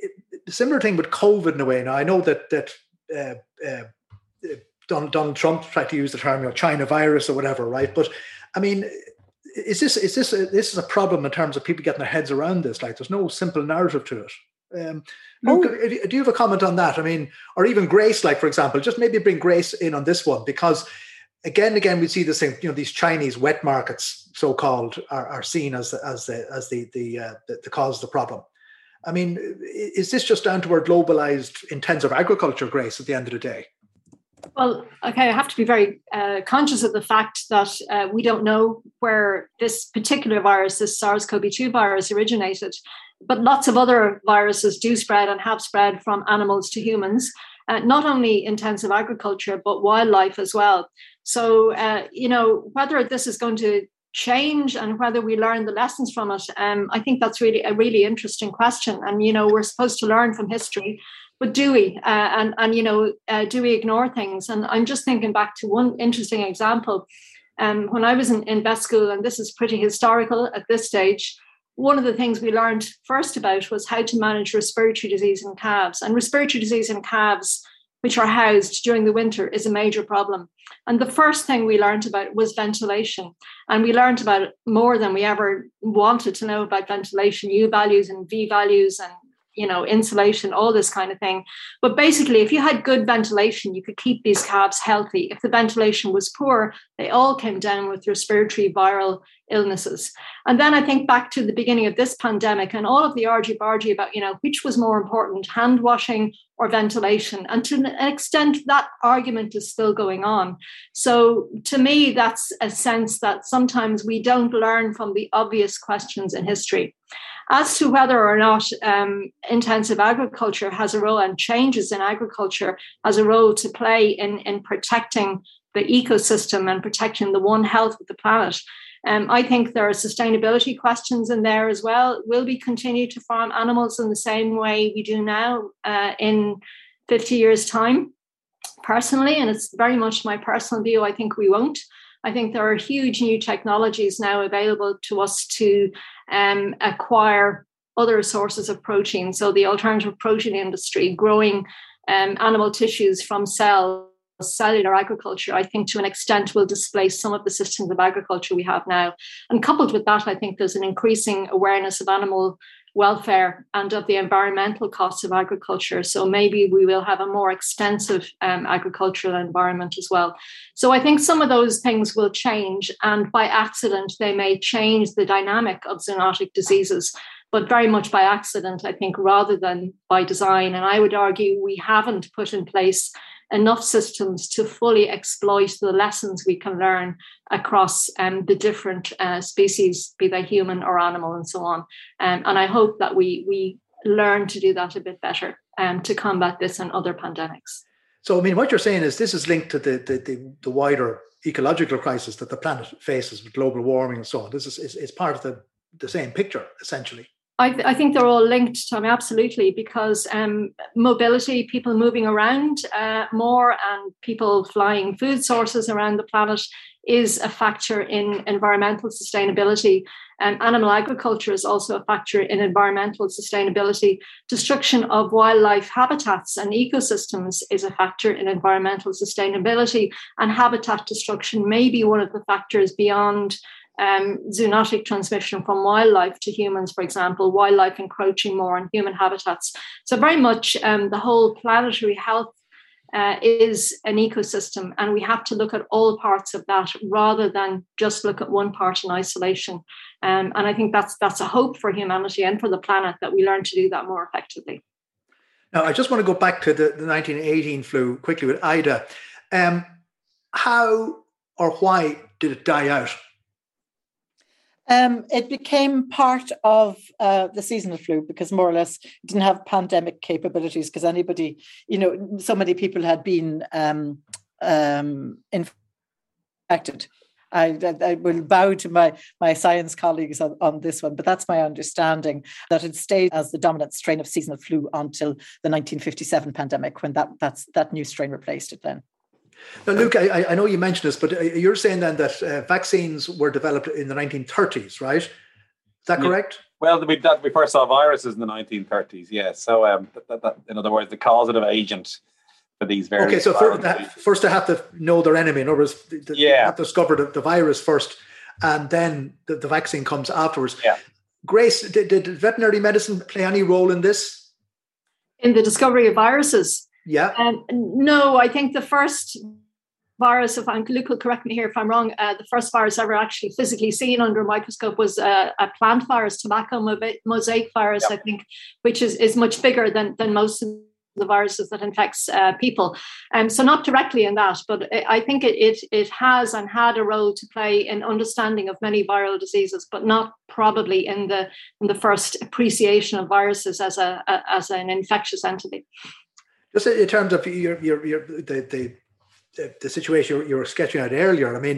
similar thing with COVID in a way. Now, I know that that uh, uh, Donald, Donald Trump tried to use the term, you know, China virus or whatever, right? But I mean, is this is this a, this is a problem in terms of people getting their heads around this? Like, there's no simple narrative to it. Um, Luke, oh. do you have a comment on that? I mean, or even Grace, like, for example, just maybe bring Grace in on this one, because again and again we see this thing, you know, these Chinese wet markets, so-called, are, are seen as the, as the as the the, uh, the the cause of the problem. I mean, is this just down to our globalized intensive agriculture, Grace, at the end of the day? Well, okay, I have to be very uh, conscious of the fact that uh, we don't know where this particular virus, this SARS-C o V two virus, originated. But lots of other viruses do spread and have spread from animals to humans, uh, not only intensive agriculture, but wildlife as well. So, uh, you know, whether this is going to change and whether we learn the lessons from it, um, I think that's really a really interesting question. And, you know, we're supposed to learn from history. But do we? Uh, and, and, you know, uh, do we ignore things? And I'm just thinking back to one interesting example. Um, when I was in, in vet school, and this is pretty historical at this stage, one of the things we learned first about was how to manage respiratory disease in calves. And respiratory disease in calves, which are housed during the winter, is a major problem. And the first thing we learned about was ventilation. And we learned about it more than we ever wanted to know about ventilation, U values and V values and, you know, insulation, all this kind of thing. But basically, if you had good ventilation, you could keep these calves healthy. If the ventilation was poor, they all came down with respiratory viral illnesses. And then I think back to the beginning of this pandemic and all of the argy-bargy about, you know, which was more important, hand washing or ventilation. And to an extent, that argument is still going on. So to me, that's a sense that sometimes we don't learn from the obvious questions in history. As to whether or not um, intensive agriculture has a role and changes in agriculture has a role to play in, in protecting the ecosystem and protecting the one health of the planet, um, I think there are sustainability questions in there as well. Will we continue to farm animals in the same way we do now uh, in fifty years' time? Personally, and it's very much my personal view, I think we won't. I think there are huge new technologies now available to us to um, acquire other sources of protein. So the alternative protein industry, growing um, animal tissues from cells, cellular agriculture, I think to an extent will displace some of the systems of agriculture we have now. And coupled with that, I think there's an increasing awareness of animal welfare and of the environmental costs of agriculture. So maybe we will have a more extensive um, agricultural environment as well. So I think some of those things will change, and by accident, they may change the dynamic of zoonotic diseases, but very much by accident, I think, rather than by design. And I would argue we haven't put in place enough systems to fully exploit the lessons we can learn across um, the different uh, species, be they human or animal and so on. Um, and I hope that we we learn to do that a bit better um, to combat this and other pandemics. So, I mean, what you're saying is this is linked to the the, the, the wider ecological crisis that the planet faces with global warming and so on. This is, is, is part of the, the same picture, essentially. I, th- I think they're all linked, Tommy, absolutely, because um, mobility, people moving around uh, more and people flying food sources around the planet is a factor in environmental sustainability. And animal agriculture is also a factor in environmental sustainability. Destruction of wildlife habitats and ecosystems is a factor in environmental sustainability. And habitat destruction may be one of the factors beyond Um, zoonotic transmission from wildlife to humans, for example, wildlife encroaching more on human habitats. So very much um, the whole planetary health uh, is an ecosystem, and we have to look at all parts of that rather than just look at one part in isolation. Um, and I think that's that's a hope for humanity and for the planet, that we learn to do that more effectively. Now, I just want to go back to the, the nineteen eighteen flu quickly with Ida. Um, how or why did it die out? Um, it became part of uh, the seasonal flu because more or less it didn't have pandemic capabilities, because anybody, you know, so many people had been um, um, infected. I, I, I will bow to my, my science colleagues on, on this one, but that's my understanding, that it stayed as the dominant strain of seasonal flu until the nineteen fifty-seven pandemic, when that that's, that new strain replaced it then. Now, Luke, I, I know you mentioned this, but you're saying then that uh, vaccines were developed in the nineteen thirties, right? Is that correct? Yeah. Well, we, that, we first saw viruses in the nineteen thirties, yeah. So, um, that, that, that, in other words, the causative agent for these various... Okay, so first, that, first they have to know their enemy. In other words, they, yeah. they have to discover the, the virus first, and then the, the vaccine comes afterwards. Yeah. Grace, did, did veterinary medicine play any role in this? In the discovery of viruses? Yeah. Um, no, I think the first... virus, if I'm, Luke will correct me here if I'm wrong, uh, the first virus ever actually physically seen under a microscope was uh, a plant virus, tobacco mosaic virus, yep. I think, which is, is much bigger than, than most of the viruses that infects uh, people. Um, so not directly in that, but I think it, it it has and had a role to play in understanding of many viral diseases, but not probably in the in the first appreciation of viruses as a, a as an infectious entity. Just in terms of your your, your the the The, the situation you were sketching out earlier, I mean,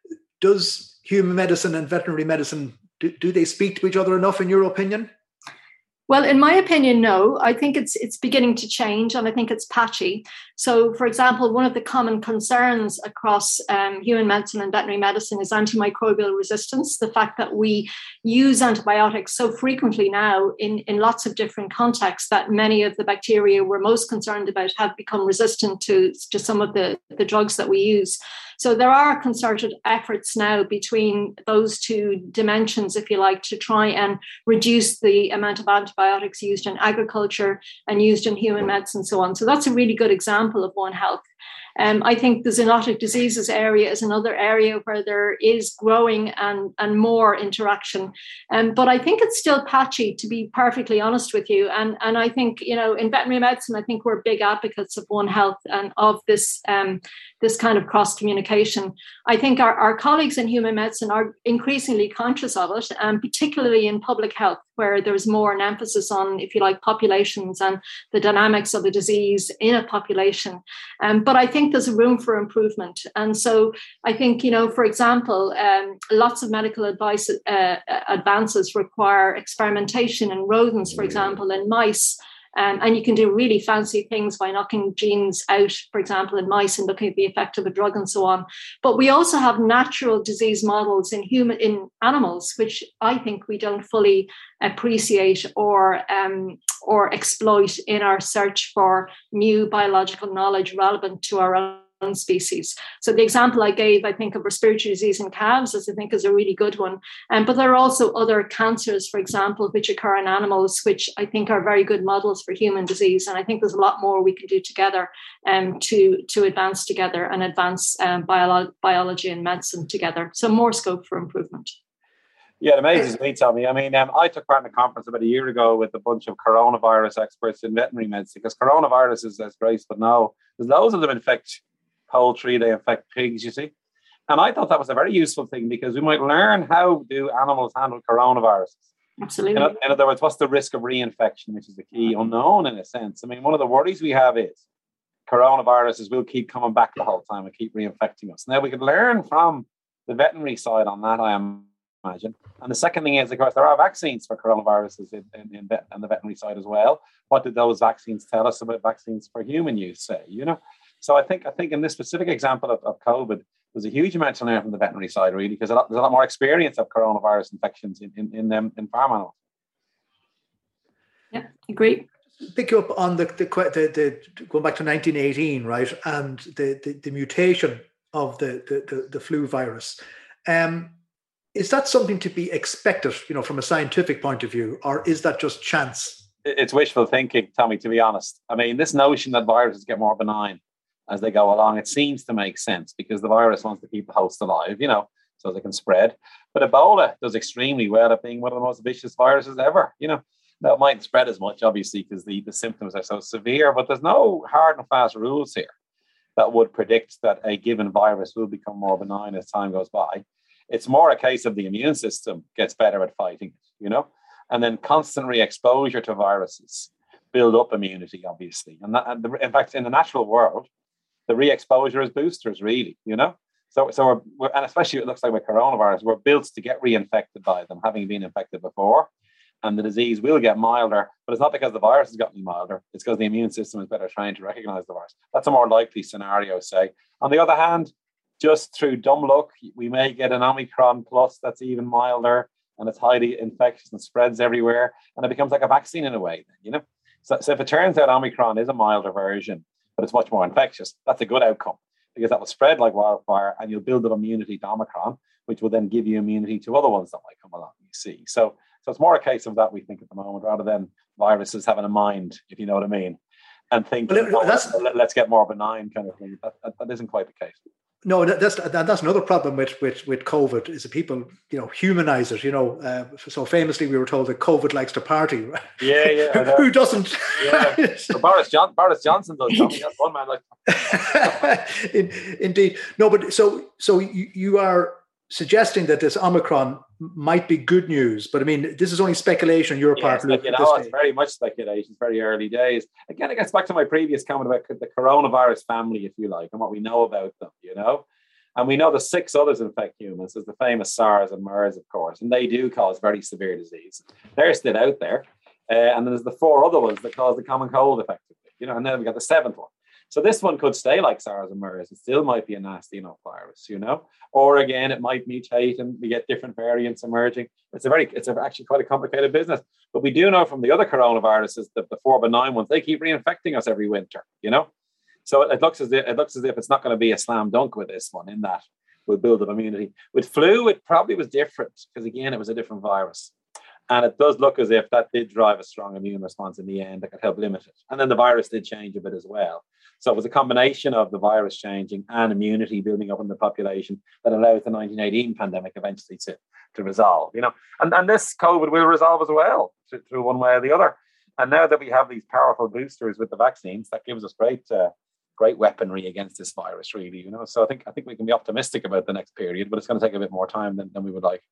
does human medicine and veterinary medicine, do, do they speak to each other enough, in your opinion? Well, in my opinion, no. I think it's it's beginning to change, and I think it's patchy. So, for example, one of the common concerns across um, human medicine and veterinary medicine is antimicrobial resistance, the fact that we use antibiotics so frequently now in, in lots of different contexts that many of the bacteria we're most concerned about have become resistant to, to some of the, the drugs that we use. So there are concerted efforts now between those two dimensions, if you like, to try and reduce the amount of antibiotics used in agriculture and used in human medicine and so on. So that's a really good example of One Health. Um, I think the zoonotic diseases area is another area where there is growing and, and more interaction. Um, but I think it's still patchy, to be perfectly honest with you. And, and I think, you know, in veterinary medicine, I think we're big advocates of One Health and of this, um, this kind of cross-communication. I think our, our colleagues in human medicine are increasingly conscious of it, and particularly in public health, where there's more an emphasis on, if you like, populations and the dynamics of a disease in a population. Um, but I think there's room for improvement. And so I think, you know, for example, um, lots of medical advice uh, advances require experimentation in rodents, for example, in mice. Um, and you can do really fancy things by knocking genes out, for example, in mice and looking at the effect of a drug and so on. But we also have natural disease models in human in animals, which I think we don't fully appreciate or um, or exploit in our search for new biological knowledge relevant to our own species. So the example I gave, I think, of respiratory disease in calves, is I think is a really good one. Um, but there are also other cancers, for example, which occur in animals, which I think are very good models for human disease. And I think there's a lot more we can do together um, to, to advance together and advance um, bio- biology and medicine together. So more scope for improvement. Yeah, it amazes me, Tommy. I mean, um, I took part in a conference about a year ago with a bunch of coronavirus experts in veterinary medicine, because coronavirus is, as Grace would know, there's loads of them infect poultry, they infect pigs, you see. And I thought that was a very useful thing, because we might learn how do animals handle coronaviruses. Absolutely. In, in other words, what's the risk of reinfection, which is the key unknown in a sense. I mean, one of the worries we have is coronaviruses will keep coming back the whole time and keep reinfecting us. Now, we could learn from the veterinary side on that, I imagine. And the second thing is, of course, there are vaccines for coronaviruses in, in, in vet, on the veterinary side as well. What did those vaccines tell us about vaccines for human use, say, you know? So I think I think in this specific example of, of COVID, there's a huge amount to learn from the veterinary side, really, because a lot, there's a lot more experience of coronavirus infections in in in, um, in farm animals. Yeah, agree. Pick you up on the, the, the, the going back to nineteen eighteen, right, and the, the, the mutation of the, the, the, the flu virus. Um, is that something to be expected, you know, from a scientific point of view, or is that just chance? It's wishful thinking, Tommy, to be honest. I mean, this notion that viruses get more benign as they go along, it seems to make sense, because the virus wants to keep the host alive, you know, so they can spread. But Ebola does extremely well at being one of the most vicious viruses ever, you know. Now, it mightn't spread as much, obviously, because the, the symptoms are so severe, but there's no hard and fast rules here that would predict that a given virus will become more benign as time goes by. It's more a case of the immune system gets better at fighting it, you know, and then constant re-exposure to viruses build up immunity, obviously. And, that, and the, in fact, in the natural world, the re-exposure is boosters, really, you know? So, so we're, we're, and especially it looks like with coronavirus, we're built to get reinfected by them, having been infected before. And the disease will get milder, but it's not because the virus has gotten milder. It's because the immune system is better trained to recognize the virus. That's a more likely scenario, say. On the other hand, just through dumb luck, we may get an Omicron plus that's even milder. and it's highly infectious and spreads everywhere, and it becomes like a vaccine in a way, you know? So, so if it turns out Omicron is a milder version, but it's much more infectious, that's a good outcome, because that will spread like wildfire and you'll build up immunity to Omicron, which will then give you immunity to other ones that might come along, you see. So, so it's more a case of that, we think, at the moment, rather than viruses having a mind, if you know what I mean, and think, well, oh, that's, let's get more benign kind of thing. That, that, that isn't quite the case. No, that's that's another problem with, with, with COVID, is that people, you know, humanize it. You know, uh, so famously we were told that COVID likes to party. Right? Yeah, yeah. Who doesn't? Yeah. So Boris, John, Boris Johnson does. Tommy. That's one man. Like. In, indeed, no, but so so you, you are suggesting that this Omicron might be good news, but I mean, this is only speculation on your yeah, part. Luke, you know, it's very much speculation. It's very early days. Again, it gets back to my previous comment about the coronavirus family, if you like, and what we know about them, you know? And we know the six others infect humans. There's the famous SARS and MERS, of course, and they do cause very severe disease. They're still out there. Uh, and then there's the four other ones that cause the common cold, effectively, you know, and then we got the seventh one. So this one could stay like SARS and MERS. It still might be a nasty enough virus, you know, or again, it might mutate and we get different variants emerging. It's a very, it's a, actually quite a complicated business. But we do know from the other coronaviruses that the four benign ones, they keep reinfecting us every winter, you know. So it looks as if it looks as if it's not going to be a slam dunk with this one, in that we'll build up immunity. With flu, it probably was different because again, it was a different virus. And it does look as if that did drive a strong immune response in the end that could help limit it. And then the virus did change a bit as well. So it was a combination of the virus changing and immunity building up in the population that allowed the nineteen eighteen pandemic eventually to, to resolve, you know. And, and this COVID will resolve as well through, through one way or the other. And now that we have these powerful boosters with the vaccines, that gives us great uh, great weaponry against this virus, really, you know. So I think I think we can be optimistic about the next period, but it's going to take a bit more time than, than we would like.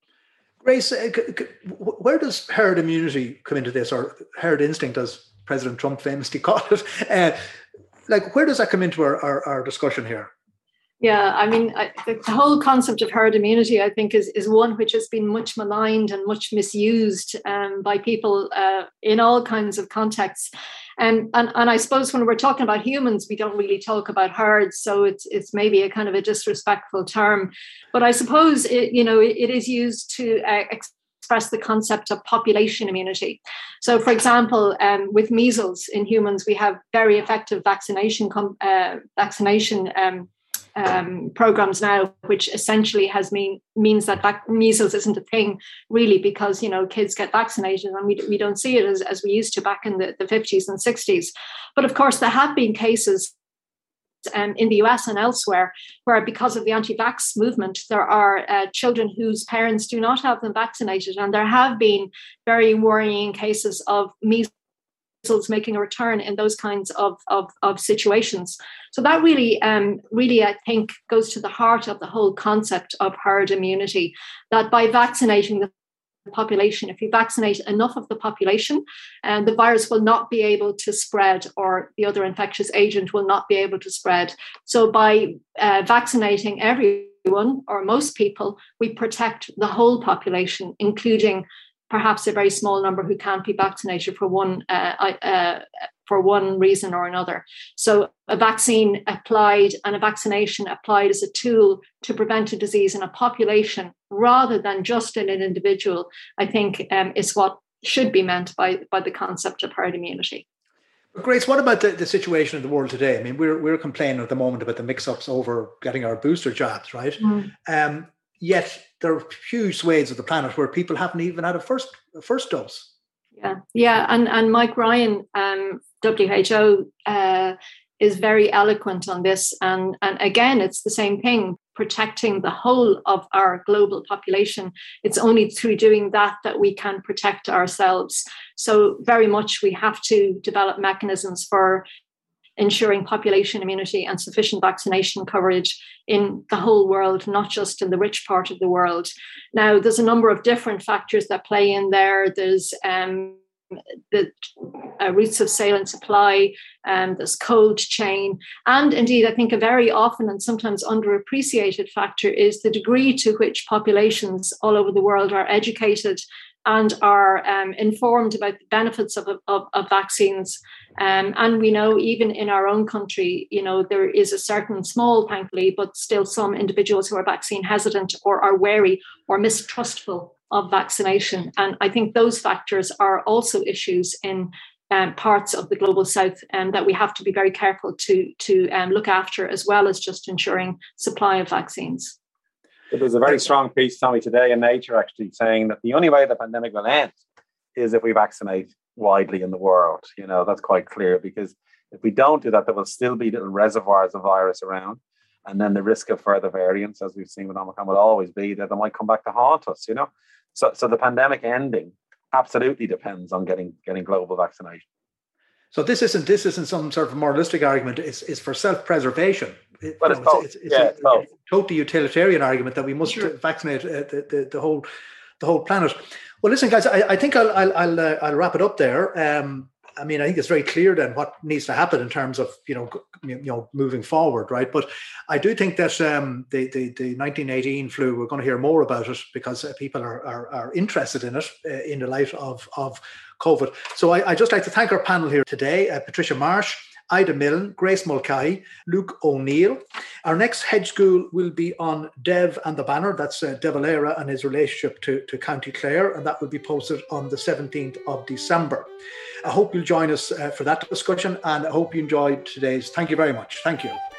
Grace, uh, c- c- where does herd immunity come into this, or herd instinct, as President Trump famously called it? Uh, like, where does that come into our, our, our discussion here? Yeah, I mean, I, the, the whole concept of herd immunity, I think, is, is one which has been much maligned and much misused um, by people uh, in all kinds of contexts. And, and and I suppose when we're talking about humans, we don't really talk about herds, so it's it's maybe a kind of a disrespectful term. But I suppose it, you know, it, it is used to uh, express the concept of population immunity. So, for example, um, with measles in humans, we have very effective vaccination com- uh, vaccination. Um, Um, programs now, which essentially has mean means that vac- measles isn't a thing really, because, you know, kids get vaccinated and we, we don't see it as, as we used to back in the, the fifties and sixties. But of course, there have been cases um, in the U S and elsewhere where, because of the anti-vax movement, there are uh, children whose parents do not have them vaccinated. And there have been very worrying cases of measles making a return in those kinds of, of, of situations. So that really, um, really, I think, goes to the heart of the whole concept of herd immunity, that by vaccinating the population, if you vaccinate enough of the population, and the virus will not be able to spread, or the other infectious agent will not be able to spread. So by uh, vaccinating everyone, or most people, we protect the whole population, including perhaps a very small number who can't be vaccinated for one uh, uh, for one reason or another. So a vaccine applied and a vaccination applied as a tool to prevent a disease in a population rather than just in an individual, I think um, is what should be meant by, by the concept of herd immunity. Grace, what about the, the situation in the world today? I mean, we're we're complaining at the moment about the mix-ups over getting our booster jabs, right? Mm. Um, yet there are huge swathes of the planet where people haven't even had a first a first dose. Yeah, yeah, and and Mike Ryan, um, W H O, uh, is very eloquent on this, and and again, it's the same thing. Protecting the whole of our global population. It's only through doing that that we can protect ourselves. So very much we have to develop mechanisms for ensuring population immunity and sufficient vaccination coverage in the whole world, not just in the rich part of the world. Now, there's a number of different factors that play in there. There's um, the uh, routes of sale and supply, um, there's cold chain. And indeed, I think a very often and sometimes underappreciated factor is the degree to which populations all over the world are educated and are um, informed about the benefits of, of, of vaccines. Um, and we know even in our own country, you know, there is a certain small, thankfully, but still some individuals who are vaccine hesitant or are wary or mistrustful of vaccination. And I think those factors are also issues in um, parts of the global south um, that we have to be very careful to, to um, look after, as well as just ensuring supply of vaccines. But there's a very strong piece, Tommy, today in Nature actually saying that the only way the pandemic will end is if we vaccinate widely in the world. You know, that's quite clear, because if we don't do that, there will still be little reservoirs of virus around. And then the risk of further variants, as we've seen with Omicron, will always be that they might come back to haunt us, you know. So so the pandemic ending absolutely depends on getting getting global vaccination. So this isn't this isn't some sort of moralistic argument. It's, it's for self-preservation. It, but it's, know, it's, it's, it's, yeah, a, it's both. a totally utilitarian argument that we must sure. vaccinate uh, the, the the whole the whole planet. Well, listen, guys, I, I think I'll I'll I'll, uh, I'll wrap it up there. Um, I mean, I think it's very clear then what needs to happen in terms of, you know, you know, moving forward, right? But I do think that um, the, the the nineteen eighteen flu, we're going to hear more about it because uh, people are, are are interested in it uh, in the light of of COVID. So I I just like to thank our panel here today: uh, Patricia Marsh, Ida Milne, Grace Mulcahy, Luke O'Neill. Our next Hedge School will be on Dev and the Banner. That's uh, De Valera and his relationship to, to County Clare, and that will be posted on the seventeenth of December. I hope you'll join us uh, for that discussion, and I hope you enjoyed today's. Thank you very much. Thank you.